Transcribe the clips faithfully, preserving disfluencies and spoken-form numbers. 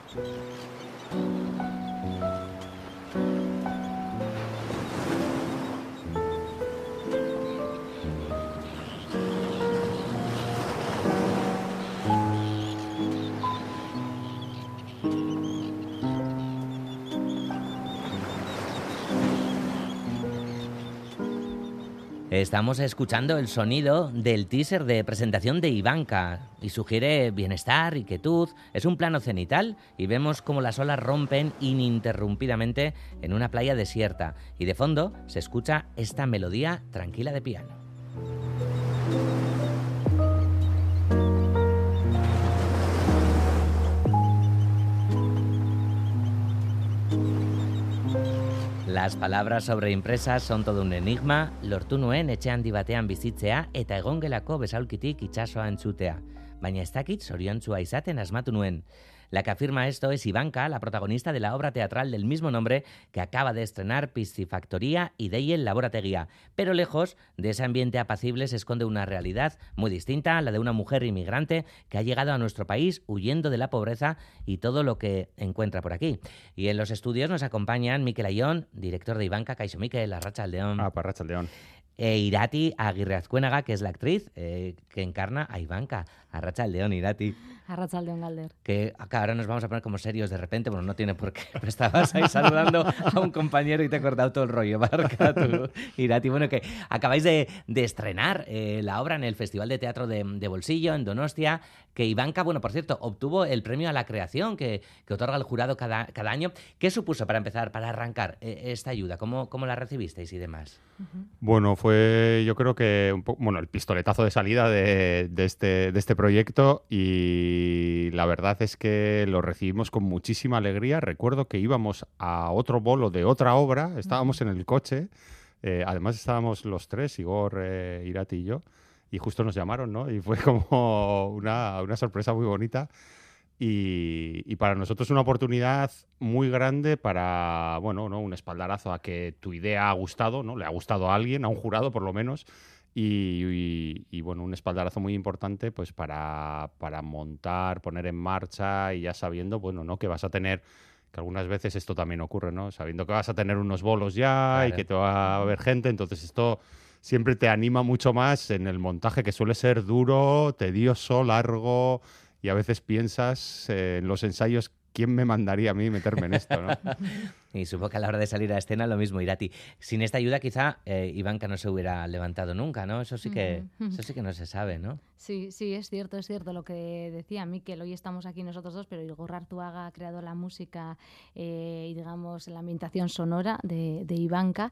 Estamos escuchando el sonido del teaser de presentación de Ivanka y sugiere bienestar y quietud. Es un plano cenital y vemos cómo las olas rompen ininterrumpidamente en una playa desierta y de fondo se escucha esta melodía tranquila de piano. Las palabras sobreimpresas son todo un enigma, lortu nuen etxe handi batean bizitzea eta egongelako besaulkitik itsasoa entzutea. Baina ez dakit zoriontsua izaten asmatu nuen. La que afirma esto es Ivanka, la protagonista de la obra teatral del mismo nombre que acaba de estrenar Piscifactoría y Deien Laborategia. Pero lejos de ese ambiente apacible se esconde una realidad muy distinta, la de una mujer inmigrante que ha llegado a nuestro país huyendo de la pobreza y todo lo que encuentra por aquí. Y en los estudios nos acompañan Mikel Ayón, director de Ivanka. Kaixo Mikel, arratsaldeon. Ah, arratsaldeon. E Irati Aguirre Azcuénaga, que es la actriz eh, que encarna a Ivanka. Arratsaldeon, Irati. Arratsaldeon, Galder. Que acá ahora nos vamos a poner como serios de repente. Bueno, no tiene por qué. Me estabas ahí saludando a un compañero y te he cortado todo el rollo. Barca tú, Irati. Bueno, que acabáis de, de estrenar eh, la obra en el Festival de Teatro de, de Bolsillo, en Donostia. Que Ivanka, bueno, por cierto, obtuvo el premio a la creación que, que otorga el jurado cada, cada año. ¿Qué supuso para empezar, para arrancar eh, esta ayuda? ¿Cómo, cómo la recibisteis y demás? Uh-huh. Bueno, fue yo creo que un poco, bueno, el pistoletazo de salida de, de, este, de este proyecto y la verdad es que lo recibimos con muchísima alegría. Recuerdo que íbamos a otro bolo de otra obra, estábamos uh-huh. en el coche, eh, además estábamos los tres, Igor, eh, Irati y yo, y justo nos llamaron, ¿no? Y fue como una, una sorpresa muy bonita. Y, y para nosotros una oportunidad muy grande para, bueno, ¿no? un espaldarazo a que tu idea ha gustado, ¿no? Le ha gustado a alguien, a un jurado por lo menos, y, y, y bueno, un espaldarazo muy importante pues para, para montar, poner en marcha y ya sabiendo, bueno, ¿no? que vas a tener, que algunas veces esto también ocurre, ¿no? Sabiendo que vas a tener unos bolos ya claro. y que te va a ver gente, entonces esto siempre te anima mucho más en el montaje que suele ser duro, tedioso, largo. Y a veces piensas eh, en los ensayos, ¿quién me mandaría a mí meterme en esto, ¿no? Y supongo que a la hora de salir a escena lo mismo, Irati. Sin esta ayuda quizá eh, Ivanka no se hubiera levantado nunca, ¿no? Eso sí que, uh-huh. eso sí que no se sabe, ¿no? Sí, sí, es cierto, es cierto lo que decía Mikel. Hoy estamos aquí nosotros dos, pero Igor Artuaga ha creado la música eh, y, digamos, la ambientación sonora de, de Ivanka.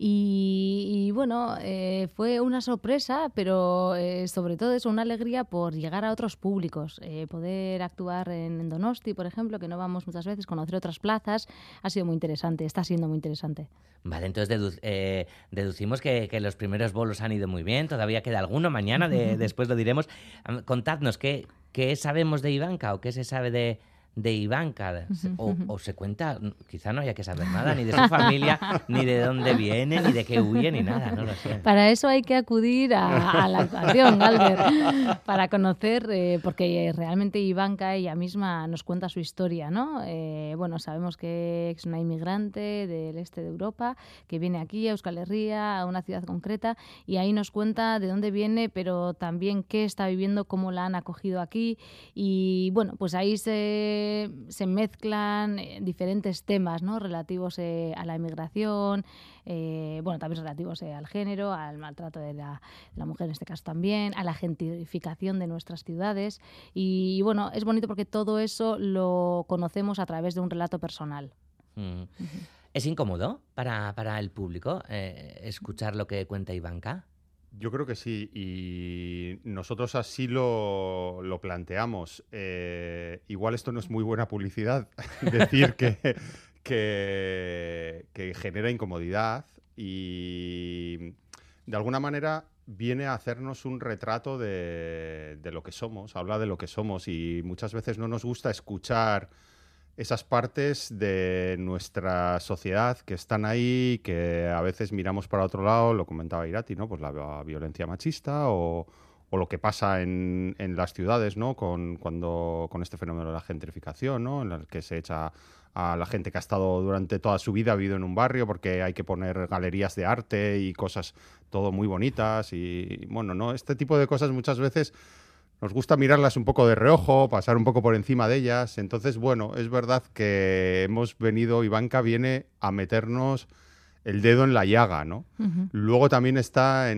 Y, y bueno, eh, fue una sorpresa, pero eh, sobre todo es una alegría por llegar a otros públicos. Eh, poder actuar en, en Donosti, por ejemplo, que no vamos muchas veces, conocer otras plazas, ha sido muy interesante, está siendo muy interesante. Vale, entonces dedu- eh, deducimos que, que los primeros bolos han ido muy bien, todavía queda alguno, mañana de, después lo diremos. Contadnos, ¿qué, qué sabemos de Ivanka o qué se sabe de, de Ivanka? O, o se cuenta, quizá no haya que saber nada, ni de su familia, ni de dónde viene, ni de qué huye, ni nada, no lo sé. Para eso hay que acudir a, a la actuación, Galder, para conocer, eh, porque realmente Ivanka ella misma nos cuenta su historia, ¿no? Eh, bueno, sabemos que es una inmigrante del este de Europa, que viene aquí a Euskal Herria, a una ciudad concreta, y ahí nos cuenta de dónde viene, pero también qué está viviendo, cómo la han acogido aquí, y bueno, pues ahí se se mezclan diferentes temas, ¿no? relativos eh, a la inmigración, eh, bueno, también relativos eh, al género, al maltrato de la, de la mujer en este caso también, a la gentrificación de nuestras ciudades y, y bueno, es bonito porque todo eso lo conocemos a través de un relato personal. Mm. Uh-huh. ¿Es incómodo para, para el público eh, escuchar lo que cuenta Ivanka? Yo creo que sí, y nosotros así lo, lo planteamos. Eh, igual esto no es muy buena publicidad, decir que, que, que genera incomodidad y de alguna manera viene a hacernos un retrato de, de lo que somos, habla de lo que somos y muchas veces no nos gusta escuchar esas partes de nuestra sociedad que están ahí, que a veces miramos para otro lado, lo comentaba Irati, ¿no? Pues la violencia machista o, o lo que pasa en, en las ciudades, ¿no? Con, cuando, con este fenómeno de la gentrificación, ¿no? En el que se echa a la gente que ha estado durante toda su vida, ha vivido en un barrio, porque hay que poner galerías de arte y cosas todo muy bonitas. Y bueno, ¿no? Este tipo de cosas muchas veces nos gusta mirarlas un poco de reojo, pasar un poco por encima de ellas. Entonces, bueno, es verdad que hemos venido, Ivanka viene a meternos el dedo en la llaga, ¿no? Uh-huh. Luego también está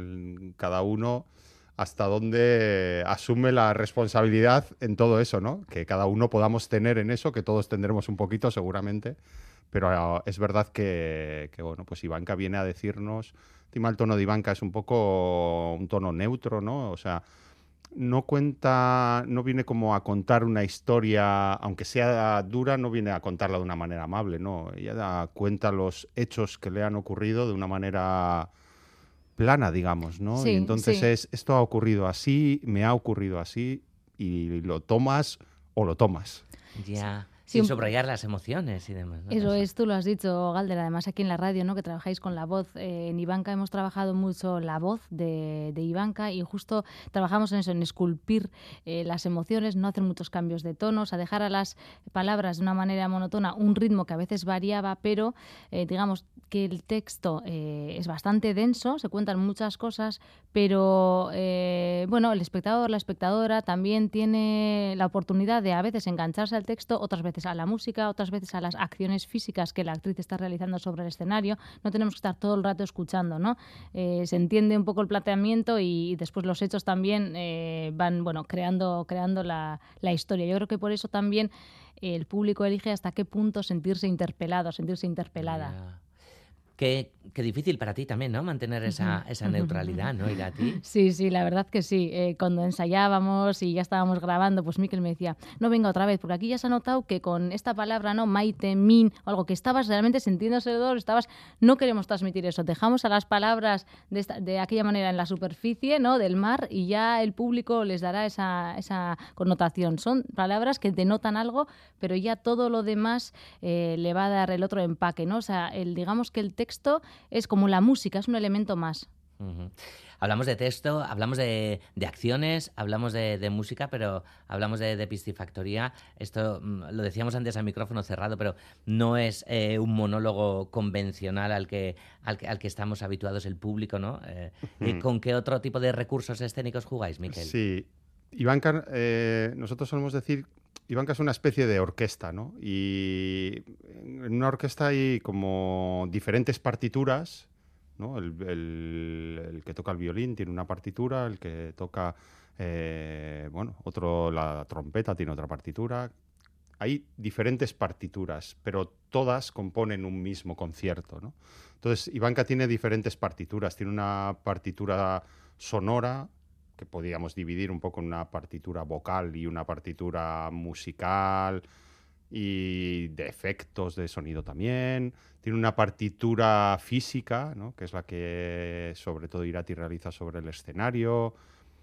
en cada uno hasta dónde asume la responsabilidad en todo eso, ¿no? Que cada uno podamos tener en eso, que todos tendremos un poquito seguramente, pero uh, es verdad que, que, bueno, pues Ivanka viene a decirnos, encima el tono de Ivanka es un poco un tono neutro, ¿no? O sea, no cuenta, no viene como a contar una historia, aunque sea dura, no viene a contarla de una manera amable, ¿no? Ella da cuenta los hechos que le han ocurrido de una manera plana, digamos, ¿no? Sí, y entonces sí. es, esto ha ocurrido así, me ha ocurrido así, y lo tomas o lo tomas. Ya, sí, sin subrayar las emociones y demás, ¿no? Eso es, tú lo has dicho, Galder, además aquí en la radio, ¿no? Que trabajáis con la voz. Eh, en Ivanka hemos trabajado mucho la voz de, de Ivanka y justo trabajamos en eso, en esculpir eh, las emociones, no hacer muchos cambios de tonos, a dejar a las palabras de una manera monótona un ritmo que a veces variaba, pero eh, digamos que el texto eh, es bastante denso, se cuentan muchas cosas, pero eh, bueno, el espectador, la espectadora también tiene la oportunidad de a veces engancharse al texto, otras veces a la música, otras veces a las acciones físicas que la actriz está realizando sobre el escenario. No tenemos que estar todo el rato escuchando, ¿no? Eh, se entiende un poco el planteamiento y después los hechos también eh, van, bueno, creando, creando la, la historia. Yo creo que por eso también el público elige hasta qué punto sentirse interpelado, sentirse interpelada. Yeah. Qué, qué difícil para ti también, ¿no? Mantener esa, esa neutralidad, ¿no, Irati? Sí, sí, la verdad que sí. Eh, cuando ensayábamos y ya estábamos grabando, pues Mikel me decía, no venga otra vez, porque aquí ya se ha notado que con esta palabra, ¿no? Maite, min, o algo que estabas realmente sintiendo ese dolor, estabas, no queremos transmitir eso. Dejamos a las palabras de, esta, de aquella manera en la superficie, ¿no? Del mar, y ya el público les dará esa, esa connotación. Son palabras que denotan algo, pero ya todo lo demás eh, le va a dar el otro empaque, ¿no? O sea, el, digamos que el texto texto es como la música, es un elemento más. Uh-huh. Hablamos de texto, hablamos de, de acciones, hablamos de, de música, pero hablamos de, de piscifactoría. Esto lo decíamos antes a micrófono cerrado, pero no es eh, un monólogo convencional al que, al que, al que estamos habituados el público, ¿no? Eh, uh-huh. ¿Con qué otro tipo de recursos escénicos jugáis, Mikel? Sí, Ivanka, eh, nosotros solemos decir... Ivanka es una especie de orquesta, ¿no? Y en una orquesta hay como diferentes partituras, ¿no? El, el, el que toca el violín tiene una partitura, el que toca, eh, bueno, otro, la trompeta tiene otra partitura. Hay diferentes partituras, pero todas componen un mismo concierto, ¿no? Entonces, Ivanka tiene diferentes partituras. Tiene una partitura sonora, que podríamos dividir un poco en una partitura vocal y una partitura musical y de efectos de sonido también. Tiene una partitura física, ¿no? Que es la que sobre todo Irati realiza sobre el escenario.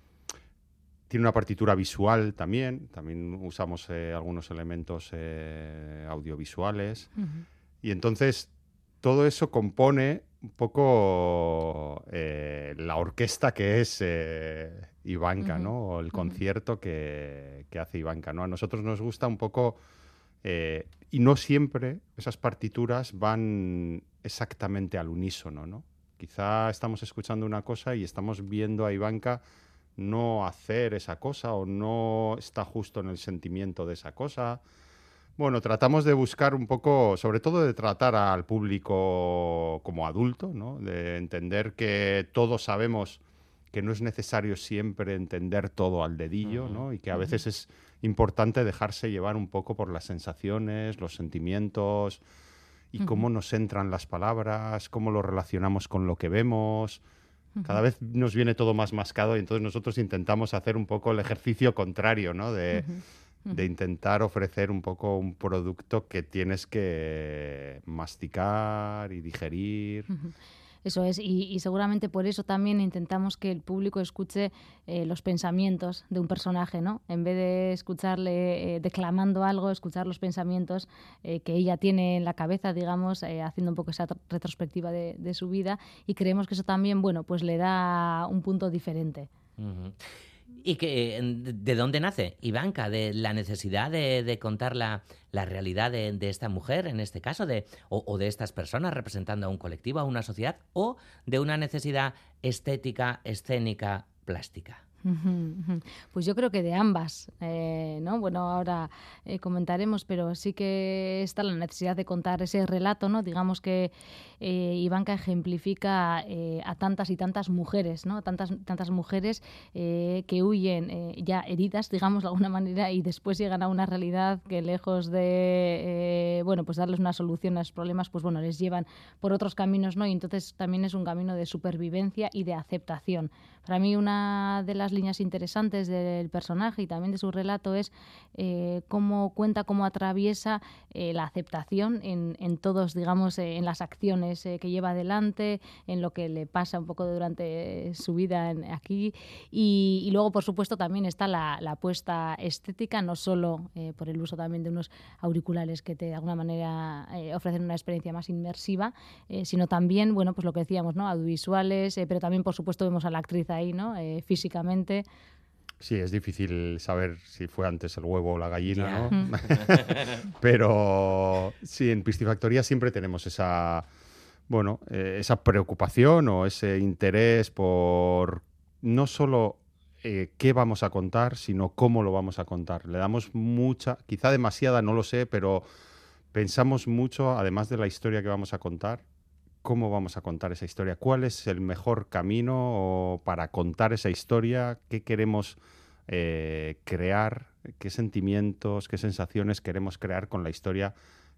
Tiene una partitura visual también. También usamos eh, algunos elementos eh, audiovisuales. Uh-huh. Y entonces todo eso compone un poco eh, la orquesta que es eh, Ivanka, uh-huh. ¿no? O el concierto uh-huh. que, que hace Ivanka, ¿no? A nosotros nos gusta un poco, eh, y no siempre esas partituras van exactamente al unísono, ¿no? Quizá estamos escuchando una cosa y estamos viendo a Ivanka no hacer esa cosa o no está justo en el sentimiento de esa cosa. Bueno, tratamos de buscar un poco, sobre todo de tratar al público como adulto, ¿no? De entender que todos sabemos que no es necesario siempre entender todo al dedillo, uh-huh. ¿no? Y que a veces uh-huh. es importante dejarse llevar un poco por las sensaciones, los sentimientos y uh-huh. cómo nos entran las palabras, cómo lo relacionamos con lo que vemos. Uh-huh. Cada vez nos viene todo más mascado y entonces nosotros intentamos hacer un poco el ejercicio contrario, ¿no? De... Uh-huh. de intentar ofrecer un poco un producto que tienes que masticar y digerir. Eso es, y, y seguramente por eso también intentamos que el público escuche eh, los pensamientos de un personaje, ¿no? En vez de escucharle eh, declamando algo, escuchar los pensamientos eh, que ella tiene en la cabeza, digamos, eh, haciendo un poco esa retrospectiva de, de su vida, y creemos que eso también, bueno, pues le da un punto diferente. Uh-huh. ¿Y que, de dónde nace Ivanka? ¿De la necesidad de, de contar la, la realidad de, de esta mujer, en este caso, de, o, o de estas personas representando a un colectivo, a una sociedad, o de una necesidad estética, escénica, plástica? Pues yo creo que de ambas, eh, ¿no? Bueno, ahora eh, comentaremos, pero sí que está la necesidad de contar ese relato, ¿no? Digamos que eh, Ivanka ejemplifica eh, a tantas y tantas mujeres, ¿no? Tantas, tantas mujeres eh, que huyen eh, ya heridas, digamos, de alguna manera, y después llegan a una realidad que lejos de, eh, bueno, pues darles una solución a los problemas, pues bueno, les llevan por otros caminos, ¿no? Y entonces también es un camino de supervivencia y de aceptación. Para mí una de las líneas interesantes del personaje y también de su relato es eh, cómo cuenta, cómo atraviesa eh, la aceptación en, en todos, digamos, eh, en las acciones eh, que lleva adelante, en lo que le pasa un poco durante su vida en, aquí. Y, y luego, por supuesto, también está la, la apuesta estética, no solo eh, por el uso también de unos auriculares que te, de alguna manera eh, ofrecen una experiencia más inmersiva, eh, sino también, bueno, pues lo que decíamos, ¿no? Audiovisuales, eh, pero también, por supuesto, vemos a la actriz ahí, ¿no? Eh, físicamente. Sí, es difícil saber si fue antes el huevo o la gallina, Yeah. ¿no? Mm. Pero sí, en Piscifactoría siempre tenemos esa, bueno, eh, esa preocupación o ese interés por no solo eh, qué vamos a contar, sino cómo lo vamos a contar. Le damos mucha, quizá demasiada, no lo sé, pero pensamos mucho, además de la historia que vamos a contar, cómo vamos a contar esa historia, cuál es el mejor camino para contar esa historia, qué queremos eh, crear, qué sentimientos, qué sensaciones queremos crear con la historia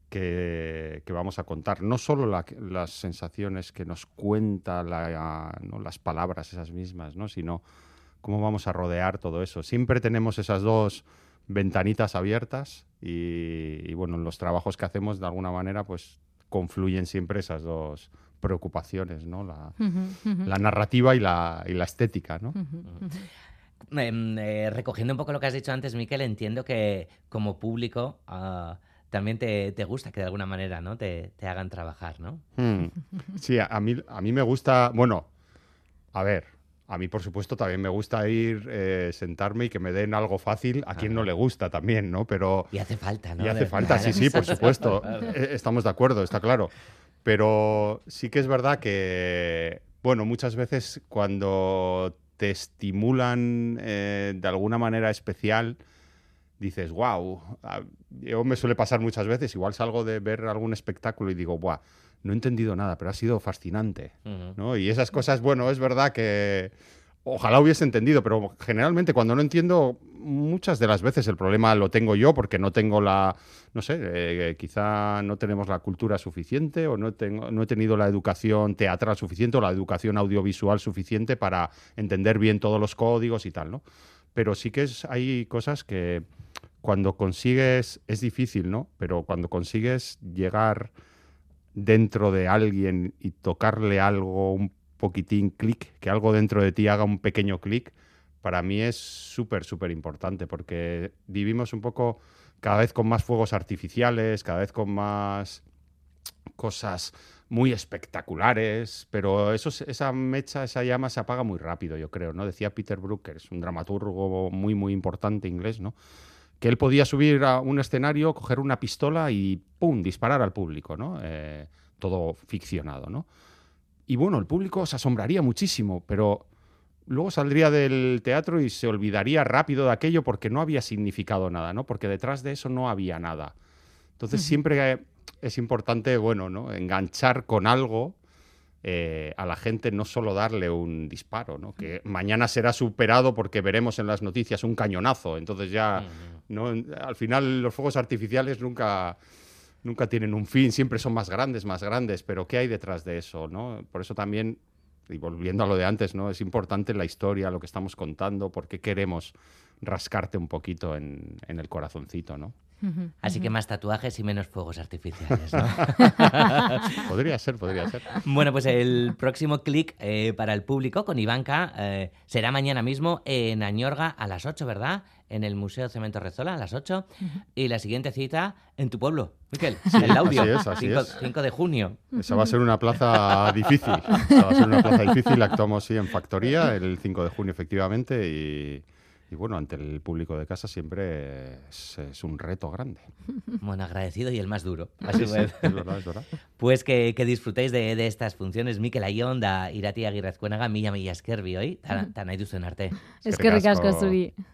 que, que vamos a contar. No solo la, las sensaciones que nos cuenta la, ¿no? las palabras esas mismas, ¿no? Sino cómo vamos a rodear todo eso. Siempre tenemos esas dos ventanitas abiertas y, y bueno, en los trabajos que hacemos de alguna manera pues confluyen siempre esas dos preocupaciones, ¿no? La, uh-huh, uh-huh. la narrativa y la, y la estética, ¿no? Uh-huh, uh-huh. Eh, eh, recogiendo un poco lo que has dicho antes, Miquel, entiendo que como público uh, también te, te gusta que de alguna manera, ¿no? te, te hagan trabajar, ¿no? Hmm. Sí, a, a, mí, a mí me gusta, bueno, a ver, a mí por supuesto también me gusta ir, eh, sentarme y que me den algo fácil, a quien Ajá. no le gusta también, ¿no? Pero y hace falta, ¿no? Y hace de... falta, sí, sí, por supuesto. Estamos de acuerdo, está claro. Pero sí que es verdad que, bueno, muchas veces cuando te estimulan eh, de alguna manera especial, dices, wow, yo me suele pasar muchas veces, igual salgo de ver algún espectáculo y digo, wow, no he entendido nada, pero ha sido fascinante, uh-huh. ¿no? Y esas cosas, bueno, es verdad que ojalá hubiese entendido, pero generalmente cuando no entiendo, muchas de las veces el problema lo tengo yo porque no tengo la, no sé, eh, quizá no tenemos la cultura suficiente o no, tengo, no he tenido la educación teatral suficiente o la educación audiovisual suficiente para entender bien todos los códigos y tal, ¿no? Pero sí que es, hay cosas que cuando consigues, es difícil, ¿no? Pero cuando consigues llegar dentro de alguien y tocarle algo, un poquitín clic, que algo dentro de ti haga un pequeño clic, para mí es súper, súper importante, porque vivimos un poco cada vez con más fuegos artificiales, cada vez con más cosas muy espectaculares, pero eso, esa mecha, esa llama se apaga muy rápido, yo creo, ¿no? Decía Peter Brook, que es un dramaturgo muy, muy importante inglés, ¿no? Que él podía subir a un escenario, coger una pistola y ¡pum!, disparar al público, ¿no? Eh, todo ficcionado, ¿no? Y bueno, el público se asombraría muchísimo, pero luego saldría del teatro y se olvidaría rápido de aquello porque no había significado nada, ¿no? Porque detrás de eso no había nada. Entonces uh-huh. siempre es importante, bueno, ¿no? Enganchar con algo eh, a la gente, no solo darle un disparo, ¿no? Que mañana será superado porque veremos en las noticias un cañonazo. Entonces ya, uh-huh. ¿no? Al final los fuegos artificiales nunca... nunca tienen un fin, siempre son más grandes, más grandes, pero ¿qué hay detrás de eso, ¿no? Por eso también, y volviendo a lo de antes, ¿no? Es importante la historia, lo que estamos contando, por qué queremos rascarte un poquito en, en el corazoncito, ¿no? Así que más tatuajes y menos fuegos artificiales, ¿no? Podría ser, podría ser. Bueno, pues el próximo clic eh, para el público con Ivanka eh, será mañana mismo en Añorga a las ocho, ¿verdad? En el Museo Cemento Rezola a las ocho. Y la siguiente cita en tu pueblo, Miquel, Sí, el Laudio, así es, así cinco, es. cinco de junio. Esa va a ser una plaza difícil. Esa va a ser una plaza difícil. Actuamos sí en Factoría el cinco de junio, efectivamente, y, y bueno, ante el público de casa siempre es, es un reto grande. Bueno, agradecido y el más duro. A su Sí, sí, vez. es verdad, es verdad. Pues que, que disfrutéis de, de estas funciones. Mikel Aion da Irati Agirrezkuenaga mila mila esker bi hoy, tan, tan nahi duzen arte. Eskerrik asko zuri.